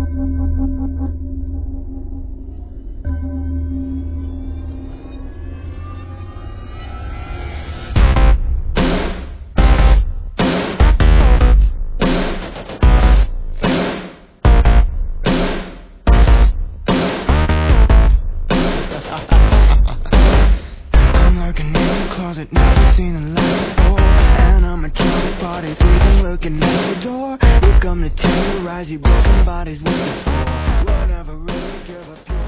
Closet, never seen a light before, and I'm a trouble party, sleeping, looking at the door. We come to terrorize you broken bodies with the floor. We'll never really give up.